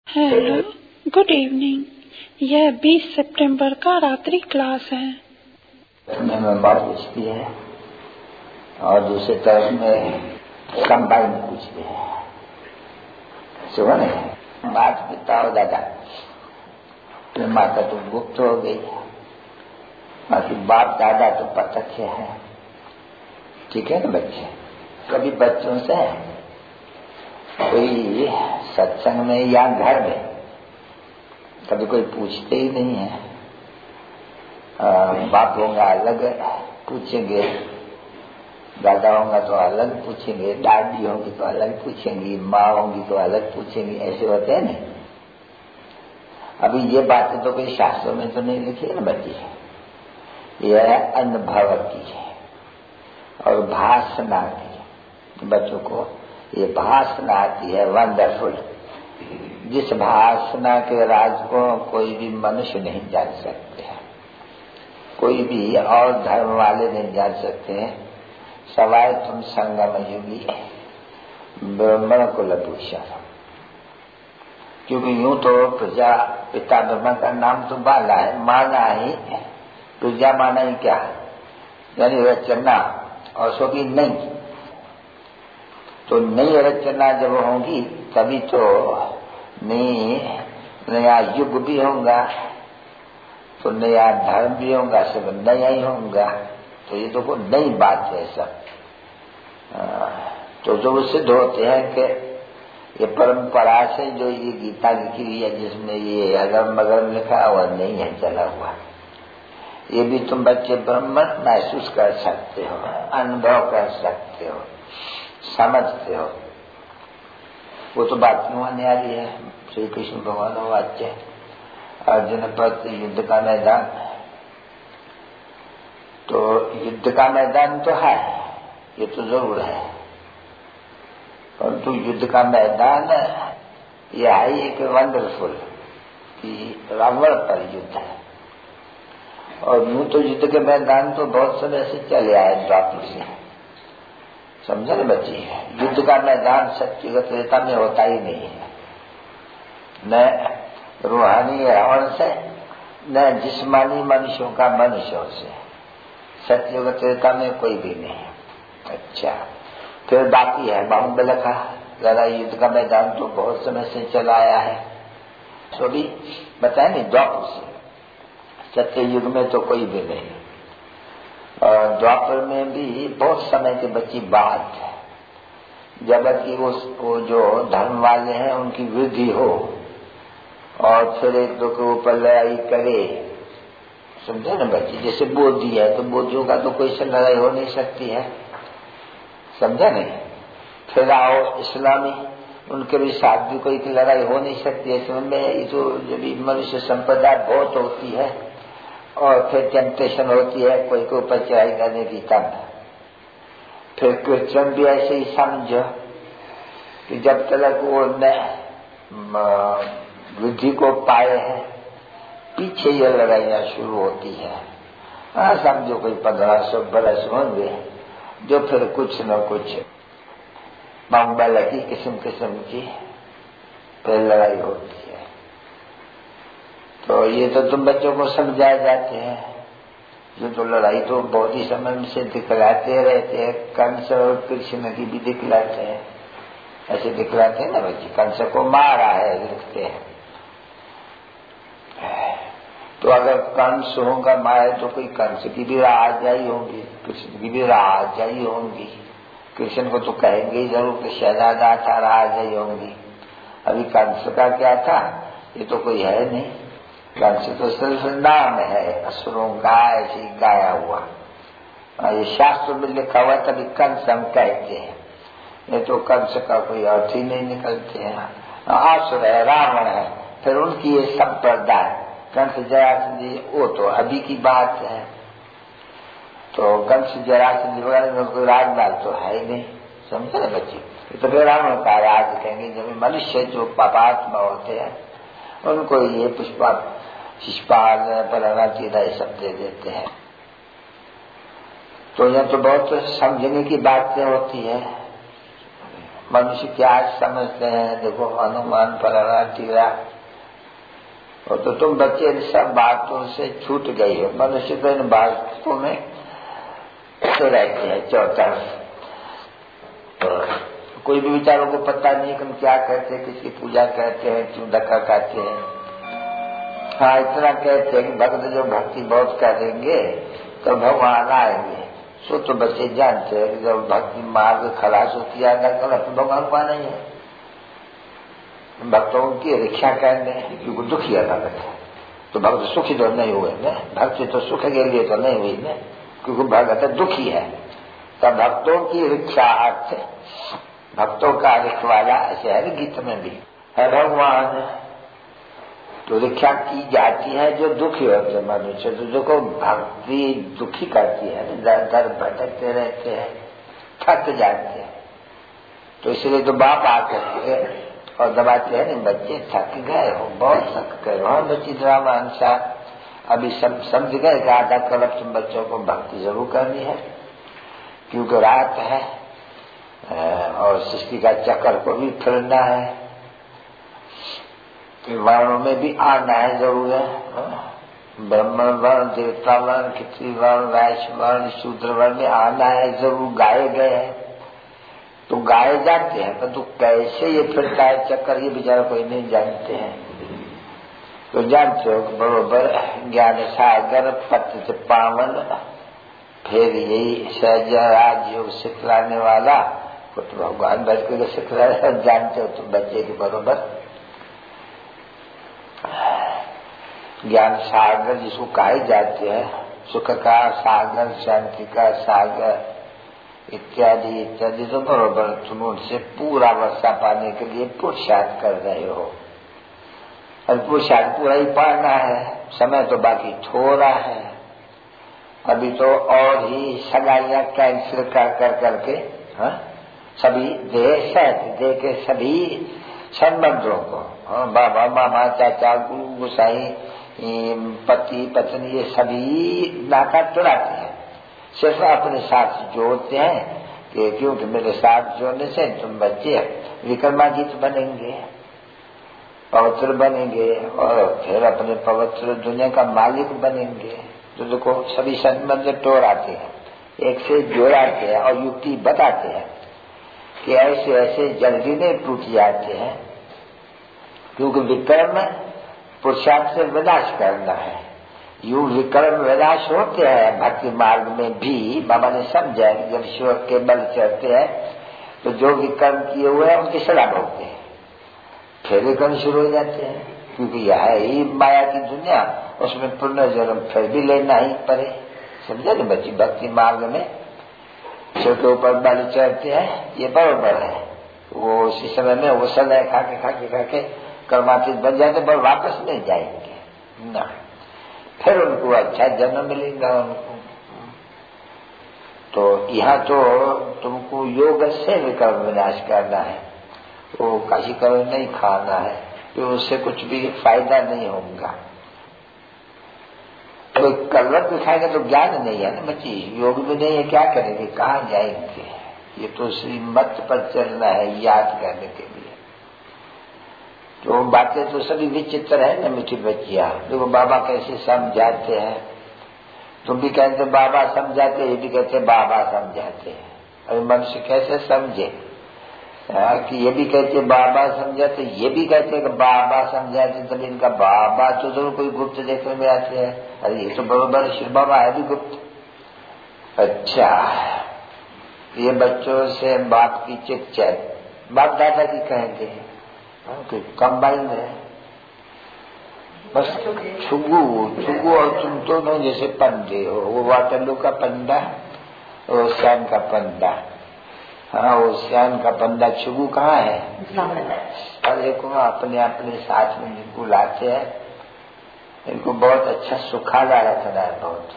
Hello, good evening. यह 20 सितंबर का रात्रि क्लास है। तुम्हें बात पूछती है और दूसरी तरफ में कंबाइन पूछती है। सुबह नहीं बात बताओ दादा, तो माता तो गुप्त हो गई, बाकी बाप दादा तो प्रत्यक्ष है। ठीक है ना बच्चे? कभी बच्चों से कोई सत्संग में या घर में कभी कोई पूछते ही नहीं है। बाप होगा अलग पूछेंगे, दादा होगा तो अलग पूछेंगे, दादी होगी तो अलग पूछेंगी, माँ होगी तो अलग पूछेंगी, ऐसे होते हैं नहीं। अभी ये बातें तो कोई शास्त्रों में तो नहीं लिखी है ना बच्ची, यह अनुभव की है और भाषणा की। बच्चों को ये भाषणा आती है वंडरफुल, जिस भाषणा के राज को कोई भी मनुष्य नहीं जान सकते हैं, कोई भी और धर्म वाले नहीं जान सकते हैं, सवाए तुम संगम युगी ब्रह्मण कुलभूषण। क्योंकि यूं तो प्रजा पिता ब्रह्मा का नाम तो बाला है, माना ही प्रजा, माना ही क्या यानी रचना, और सो भी नहीं। तो नई रचना जब होगी तभी तो नया युग भी होगा, तो नया धर्म भी होगा, सब नया ही होगा। तो ये तो कोई नई बात है सब। तो जो सिद्ध होते हैं कि ये परंपरा से जो ये गीता लिखी हुई है, जिसमें ये अगम बगम लिखा हुआ नहीं है, चला हुआ, ये भी तुम बच्चे ब्रह्म महसूस कर सकते हो, अनुभव कर सकते हो, समझते हो। वो तो बात क्यों आने वाली है। श्री कृष्ण भगवान वाच्य अर्जुन पर युद्ध का मैदान, तो युद्ध का मैदान तो है, ये तो जरूर है, परंतु युद्ध का मैदान यह है एक वंडरफुल कि रावण पर युद्ध है। और यूं तो युद्ध के मैदान तो बहुत समय से चले आए द्वापर से, समझे ना बच्ची? युद्ध का मैदान सत्ययुग त्रेता में होता ही नहीं है, न रूहानी रावण से, न जिस्मानी मनुष्यों का मनुष्यों से। सत्ययुग त्रेता में कोई भी नहीं। अच्छा, फिर बाकी है बाहुबल का लड़ाई, युद्ध का मैदान तो बहुत समय से चला आया है, सो भी बताए नहीं द्वापर से। सत्ययुग में तो कोई भी नहीं, और द्वापर में भी बहुत समय के बची बात है, जबकि वो जो धर्म वाले हैं उनकी वृद्धि हो और फिर एक दो के ऊपर लड़ाई करे, समझे ना बच्ची? जैसे बोधी है तो बोधियों का तो कोई से लड़ाई हो नहीं सकती है, समझा नहीं? फिर आओ इस्लामी, उनके भी साथ भी कोई की लड़ाई हो नहीं सकती है, समझ में? ये तो जब मनुष्य संप्रदाय बहुत होती है और फिर टेम्पटेशन होती है कोई के ऊपर चढ़ाई करने की, तब फिर क्रिश्चियन भी ऐसे ही समझो कि जब तक वो वृद्धि को पाए हैं, पीछे ये लड़ाइयाँ शुरू होती है। हाँ, समझो कोई 1500 बरस होंगे जो फिर कुछ न कुछ बाहुबल की किस्म किस्म की फिर लड़ाई होती है। तो ये तो तुम बच्चों को समझाए जाते हैं, जो तो लड़ाई तो बहुत ही समय से दिखलाते रहते हैं, कंस और कृष्ण की भी दिखलाते हैं, ऐसे दिखलाते हैं ना बच्चे, कंस को मारा है लिखते हैं। तो अगर कंस होगा मारे तो कोई कंस की भी राजाई होगी, कृष्ण की भी राजाई होंगी। कृष्ण को तो कहेंगे ही जरूर कि शहजादा था, राजाई होंगी। अभी कंस का क्या था, ये तो कोई है नहीं, कंस तो सिर्फ नाम है असुरों का, ऐसे गाया हुआ। ये शास्त्र में लिखा हुआ तभी कंस हम कहते हैं, नहीं तो कंस का कोई अर्थ ही नहीं निकलते हैं। असुर है, रावण है, फिर उनकी ये संप्रदाय कंस जरासंध, वो तो अभी की बात है। तो कंस जरासंध वगैरह में कोई राजपाल तो है ही नहीं, समझे ना बच्चे? तो फिर रावण का राज कहेंगे। जब मनुष्य जो पापात्मा होते हैं उनको ये शिष्यपाल फलाना चीजा ये सब दे देते हैं। तो यह तो बहुत समझने की बातें होती है। मनुष्य क्या समझते हैं, देखो हनुमान फलाना टीरा, और तो तुम बच्चे सब बातों से छूट गई हो। मनुष्य तो इन बातों में तो रहते हैं चौतरफ, तो कोई भी विचारों को पता नहीं कि हम क्या कहते हैं, किसकी पूजा करते हैं, क्यों धक्का खाते हैं। हाँ, इतना कहते हैं कि भक्त जो भक्ति बहुत करेंगे तो भगवान आएंगे। सो तो बच्चे जानते हैं कि जब भक्ति मार्ग खलास होती है तो भगवान को नहीं है। भक्तों की रक्षा करने, क्योंकि दुखी है भक्त, तो भक्त सुखी तो नहीं हुए न, भक्ति तो सुख के लिए तो नहीं हुई न, क्योंकि भक्त दुखी है। तब भक्तों की रक्षार्थ भक्तों का रखवाला ऐसे है गीत में भी है भगवान। तो रक्षा की जाती है जो दुखी होते मनुष्य, तो जो को भक्ति दुखी करती है, दर दर भटकते रहते हैं, थक जाते हैं। तो इसलिए तो बाप आकर के और दबाते हैं, नहीं बच्चे थक गए हो, बहुत थक गए हो। हाँ बच्ची ड्रामा अनुसार अभी सब समझ गए कि आधा कल्प तुम बच्चों को भक्ति जरूर करनी है, क्योंकि रात है और सृष्टि का चक्कर को भी फिरना है, वर्णों में भी आना है जरूर है। ब्राह्मण वर्ण, देवता वर्ण, क्षत्रिय वर्ण, वैश्य वर्ण, शूद्र वर्ण में आना है जरूर। गाए गए हैं तो गाए जाते हैं, परंतु कैसे ये फिरता है चक्कर ये बेचारा कोई नहीं जानते हैं। तो जानते हो कि बरोबर ज्ञान सागर पत्र से पावन, फिर यही सहज राजयोग सिखलाने वाला तो भगवान बच्चे को सिखला रहे। जानते हो तुम बच्चे के बरोबर ज्ञान सागर जिसको कहे जाते हैं, सुख का सागर, शांति का सागर इत्यादि इत्यादि, तो बरोबर तुम उनसे पूरा वर्षा पाने के लिए पुरुषार्थ कर रहे हो। और पुरुषार्थ पूरा ही पाना है, समय तो बाकी थोड़ा है। अभी तो और ही सगाइयां कैंसिल कर करके सभी दे के सभी संबंधों को, बाबा मामा चाचा गुरु गुसाई पति पत्नी ये सभी नाता तोड़ाते हैं, सिर्फ अपने साथ जोड़ते हैं कि क्योंकि मेरे साथ जोड़ने से तुम बच्चे विक्रमादित्य बनेंगे, पवित्र बनेंगे और फिर अपने पवित्र दुनिया का मालिक बनेंगे। तो देखो सभी संबंध तोड़ाते हैं, एक से जोड़ाते हैं और युक्ति बताते हैं कि ऐसे ऐसे जल्दी नहीं टूट जाते हैं, क्योंकि विक्रम पुरुषार्थ से विनाश करना है। यू विक्रम विनाश होते हैं भक्ति मार्ग में भी। बाबा ने समझा कि जब शिव के बल चढ़ते हैं तो जो विक्रम किए हुए हैं उनकी सलाह होते हैं, फिर विक्रम शुरू हो जाते हैं, क्योंकि यह ही माया की दुनिया, उसमें पुनर्जन्म फिर भी लेना ही पड़े। समझे ना बच्ची, भक्ति मार्ग में शिव के ऊपर बल चढ़ते हैं ये बराबर है। वो उसी समय में वो सलाह खाके कर्मातीत बन जाते, पर वापस नहीं जाएंगे ना, फिर उनको अच्छा जन्म मिलेगा उनको। तो यहाँ तो तुमको योग से विक्रम विनाश करना है, वो काशी कर्म नहीं खाना है, तो उससे कुछ भी फायदा नहीं होगा। तो कलवट दिखाएगा तो ज्ञान नहीं है ना बच्ची, योग भी नहीं है, क्या करेंगे, कहाँ जाएंगे। ये तो श्रीमत पर चलना है याद करने के लिए। तो बातें तो सभी विचित्र है ना मीठी बच्चियां। देखो बाबा कैसे समझाते हैं, तुम भी कहते बाबा समझाते, ये भी कहते बाबा समझाते हैं। अभी मनुष्य कैसे समझे कि ये भी कहते बाबा समझाते, ये भी कहते कि बाबा समझाते, तब इनका बाबा तो जरूर कोई गुप्त देखने में आते हैं। अरे ये तो बराबर शिव बाबा है भी गुप्त। अच्छा, ये बच्चों से बाप की चिक चैक, बाप दादा की कहेंगे कंबाइन है, बस छुगू और तुम दोनों जैसे पंडे हो। वो वाटरलू का पंडा और श्याम का पंडा। हाँ, वो श्याम का पंडा छुगू कहाँ है? अरे को अपने अपने साथ में इनको लाते हैं, इनको बहुत अच्छा सुखाला रखना है बहुत।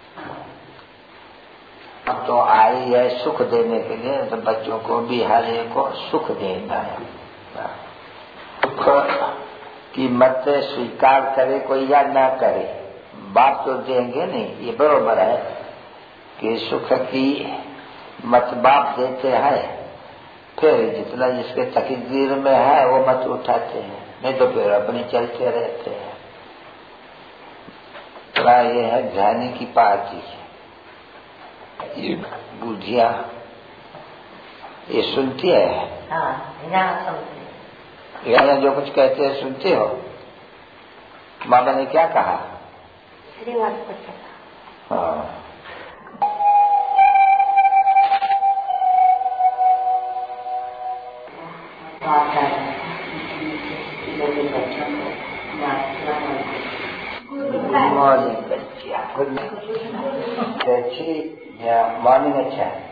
अब तो आई है सुख देने के लिए, तो बच्चों को भी हर एक को सुख देना है। सुख की मत स्वीकार करे कोई या ना करे, बाप तो देंगे नहीं, ये बरोबर है कि सुख की मत बाप देते हैं, फिर जितना जिसके तकदीर में है वो मत उठाते हैं, नहीं तो फिर अपनी चलते रहते हैं। थोड़ा ये है ध्यान की पार्टी, ये बुढ़िया ये सुनती है। यहाँ जो कुछ कहते हैं सुनते हो? मामा ने क्या कहा? हाँ, गुड मॉर्निंग बच्चिया। Good morning. अच्छी मॉर्निंग। अच्छा